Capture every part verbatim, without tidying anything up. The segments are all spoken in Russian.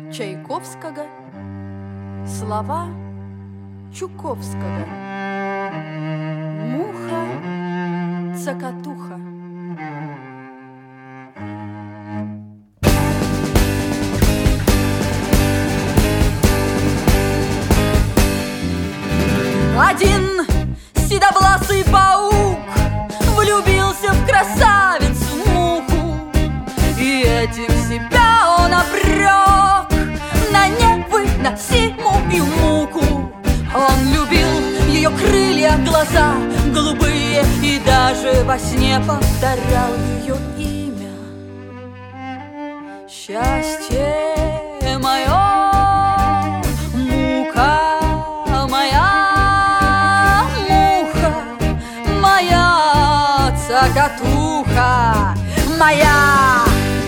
Чайковского, слова Чуковского. Муха-цокотуха. Один седовласый паук влюбился в красавицу муху, и этим себя он обрек на невыносимую муку. Он любил ее крылья, глаза голубые, и даже во сне повторял ее имя. Счастье мое, мука моя, муха моя, цокотуха моя.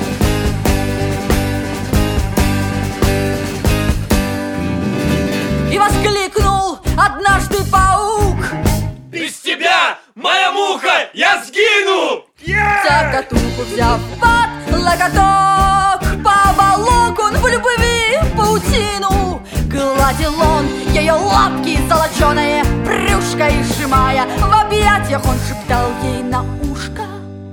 И воскликнул однажды паук: без тебя, моя муха, я сгину! Yeah! Цокотуху взяв под локоток, поволок он в любви паутину. Гладил он ее лапки золоченое брюшко, и сжимая в объятиях, он шептал ей на ушко: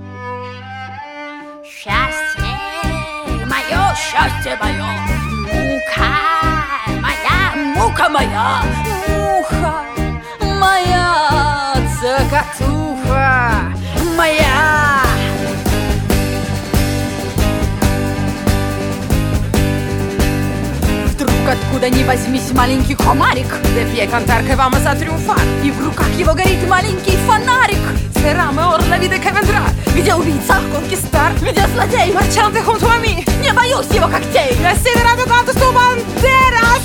счастье мое, счастье мое, мука моя, мука моя, муха моя, цокотуха моя. Вдруг откуда ни возьмись маленький комарик, de fie cantar che vamos a triunfar. И в руках его горит маленький фонарик. Sperame or la vida que vendrá. Где убийца, Conquistar, где злодей, marchante junto a mí. не боюсь его когтей. Desiderato canto tus banderas.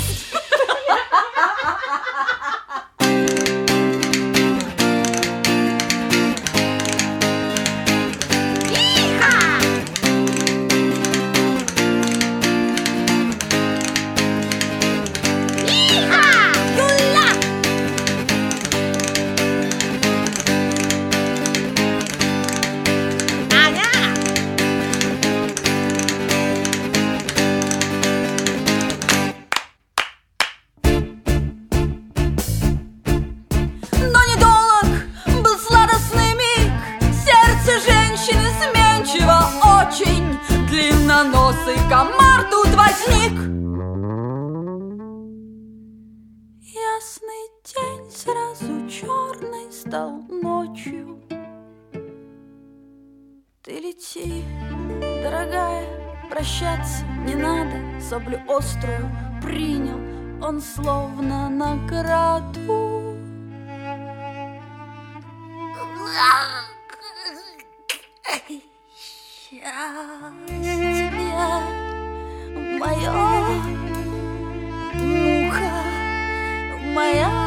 Длинноносый комар тут возник. Ясный день сразу черный стал ночью. Ты лети, дорогая, прощаться не надо. Саблю острую принял он словно награду. Счастье мое, муха моя.